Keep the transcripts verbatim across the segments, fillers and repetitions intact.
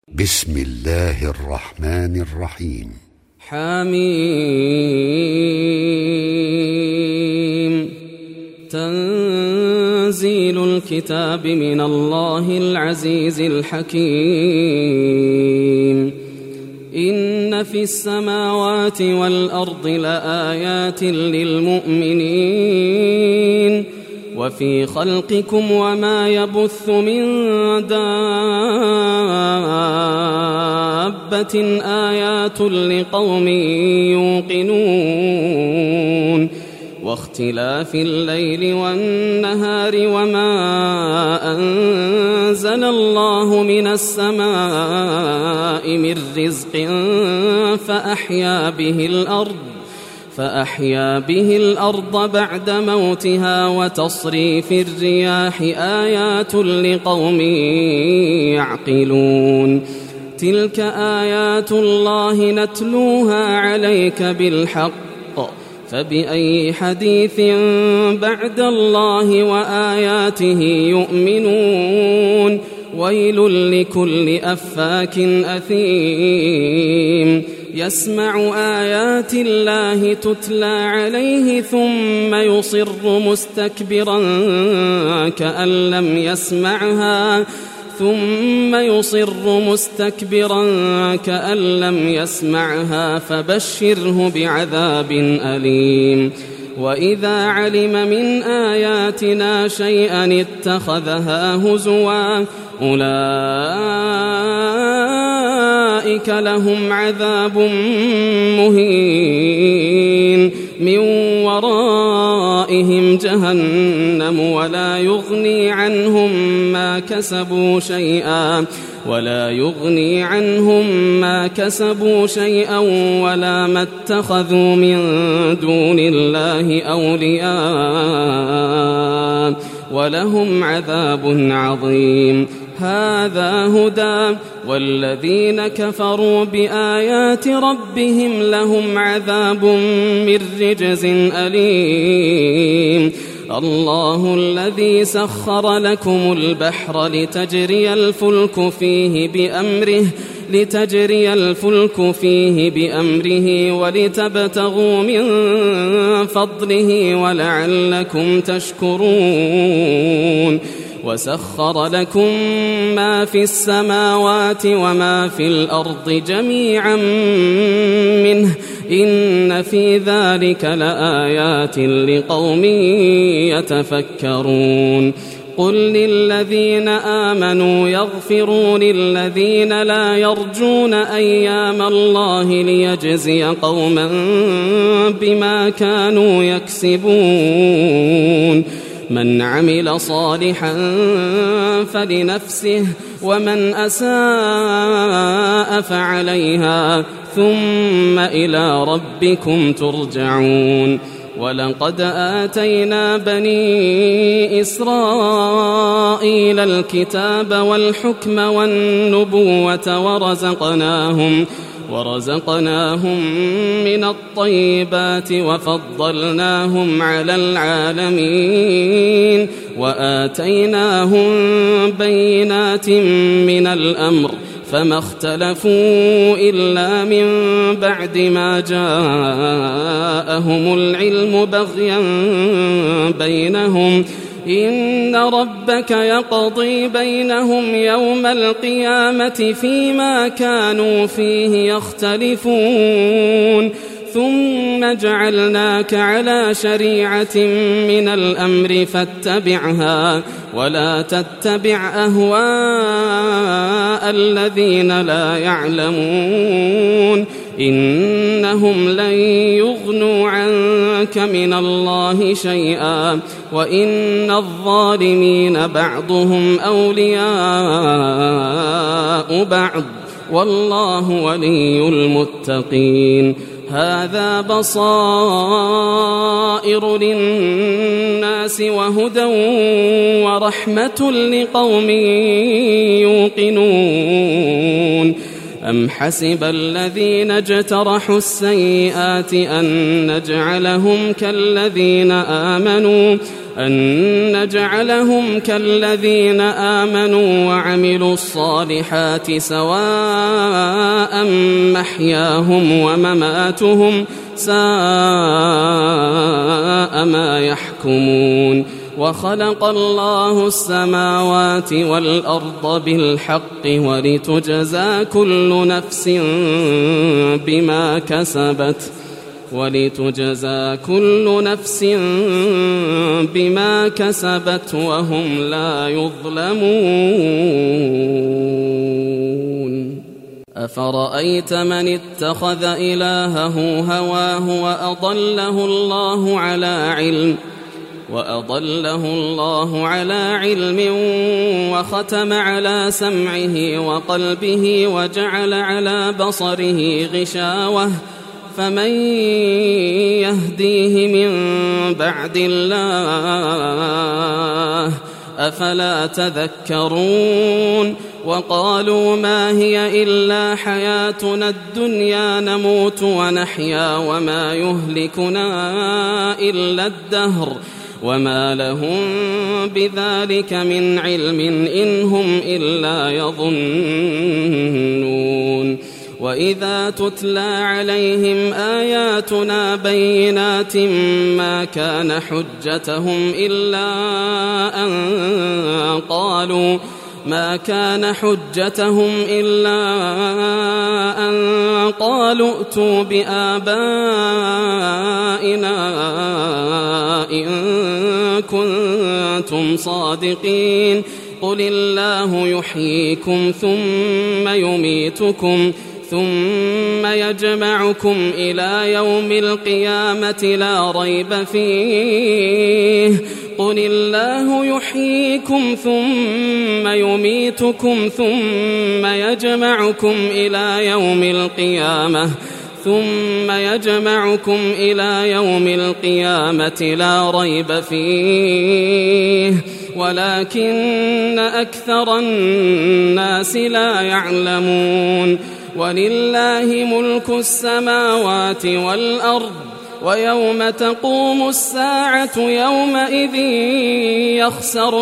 بسم الله الرحمن الرحيم. حميم. تنزيل الكتاب من الله العزيز الحكيم. إن في السماوات والأرض لآيات للمؤمنين وفي خلقكم وما يبث من دابة آيات لقوم يوقنون واختلاف الليل والنهار وما أنزل الله من السماء من رزق فأحيا به الأرض فأحيا به الأرض بعد موتها وتصريف الرياح آيات لقوم يعقلون. تلك آيات الله نتلوها عليك بالحق فبأي حديث بعد الله وآياته يؤمنون. ويل لكل أفاك أثيم يسمع آيات الله تتلى عليه ثم يصر مستكبرا كأن لم يسمعها ثم يصر مستكبرا كأن لم يسمعها فبشره بعذاب أليم. وإذا علم من آياتنا شيئا اتخذها هزوا أولئك لهم عذاب مهين من ورائهم جهنم ولا يغني عنهم ما كسبوا شيئا ولا يغني عنهم ما كسبوا شيئا ولا ما اتخذوا من دون الله أولياء ولهم عذاب عظيم. هذا هدى والذين كفروا بآيات ربهم لهم عذاب من رجز أليم. الله الذي سخر لكم البحر لتجري الفلك فيه بأمره لتجري الفلك فيه بأمره ولتبتغوا من فضله ولعلكم تشكرون. وسخر لكم ما في السماوات وما في الأرض جميعا منه إن في ذلك لآيات لقوم يتفكرون. قل للذين آمنوا يغفروا للذين لا يرجون أيام الله ليجزي قوما بما كانوا يكسبون. من عمل صالحا فلنفسه ومن أساء فعليها ثم إلى ربكم ترجعون. ولقد آتينا بني إسرائيل الكتاب والحكم والنبوة ورزقناهم ورزقناهم من الطيبات وفضلناهم على العالمين وآتيناهم بينات من الأمر فما اختلفوا إلا من بعد ما جاءهم العلم بغيا بينهم إن ربك يقضي بينهم يوم القيامة فيما كانوا فيه يختلفون. ثم جعلناك على شريعة من الأمر فاتبعها ولا تتبع أهواء الذين لا يعلمون إنهم لن يغنوا عنك من الله شيئا وإن الظالمين بعضهم أولياء بعض والله ولي المتقين. هذا بصائر للناس وهدى ورحمة لقوم يوقنون. أم حسب الذين اجترحوا السيئات أن نجعلهم كالذين آمنوا أن نجعلهم كالذين آمنوا وعملوا الصالحات سواء محياهم ومماتهم ساء ما يحكمون وخلق الله السماوات والأرض بالحق ولتجزى كل نفس بما كسبت ولتجزى كل نفس بما كسبت وهم لا يظلمون أفرأيت من اتخذ إلهه هواه وأضله الله على علم وأضله الله على علم وختم على سمعه وقلبه وجعل على بصره غشاوة فمن يهديه من بعد الله أفلا تذكرون وقالوا ما هي إلا حياتنا الدنيا نموت ونحيا وما يهلكنا إلا الدهر وما لهم بذلك من علم إن هم إلا يظنون وإذا تتلى عليهم آياتنا بينات ما كان حجتهم إلا أن قالوا ما كان حجتهم إلا أن قالوا ائتوا بآبائنا إن كنتم صادقين قل الله يحييكم ثم يميتكم ثم يجمعكم إلى يوم القيامة لا ريب فيه قل الله يحييكم ثم يميتكم ثم يجمعكم إلى يوم القيامة ثم يجمعكم إلى يوم القيامة لا ريب فيه ولكن أكثر الناس لا يعلمون ولله ملك السماوات والأرض ويوم تقوم الساعة يومئذ يخسر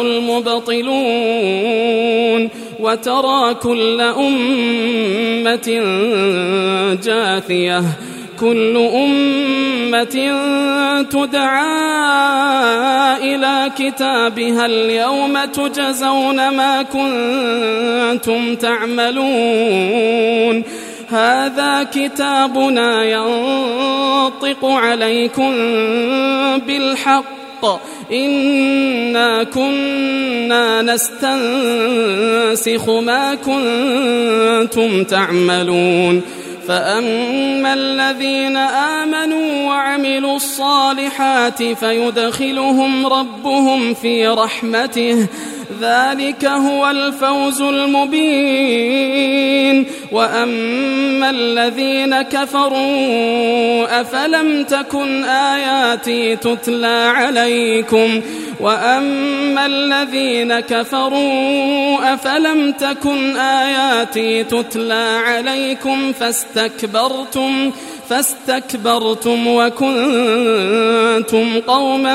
المبطلون وترى كل أمة جاثية كل أمة تدعى إلى كتابها اليوم تجزون ما كنتم تعملون هذا كتابنا ينطق عليكم بالحق إنا كنا نستنسخ ما كنتم تعملون فأما الذين آمنوا وعملوا الصالحات فيدخلهم ربهم في رحمته ذلك هو الفوز المبين وأما الذين كفروا أفلم تكن آياتي تتلى عليكم وأما الذين كفروا أفلم تكن آياتي تتلى عليكم فاستكبرتم فاستكبرتم وكنتم قوما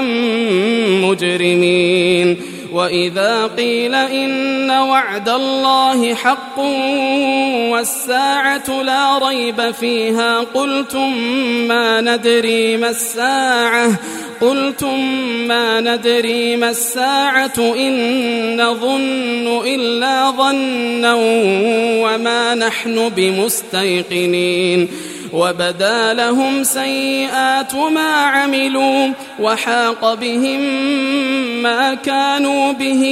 مجرمين وإذا قيل إن وعد الله حق والساعة لا ريب فيها قلتم ما ندري ما الساعة قلتم ما ندري ما الساعة إن نظن إلا ظنا وما نحن بمستيقنين وبدا لهم سيئات ما عملوا وحاق بهم ما كانوا به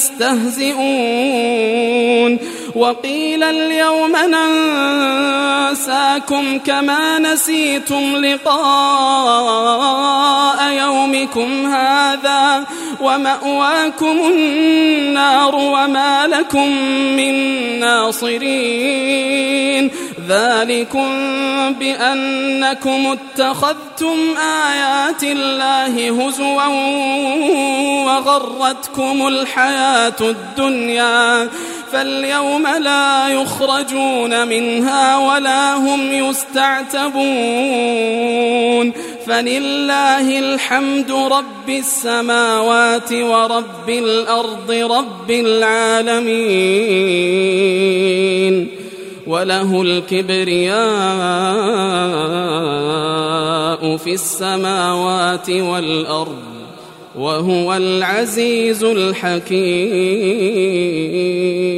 يستهزئون وقيل اليوم ننساكم كما نسيتم لقاء يومكم هذا ومأواكم النار وما لكم من ناصرين ذلكم بأنكم اتخذتم آيات الله هزوا وغرتكم الحياة الدنيا فاليوم لا يخرجون منها ولا هم يستعتبون فلله الحمد رب السماوات ورب الأرض رب العالمين وله الكبرياء في السماوات والأرض وهو العزيز الحكيم.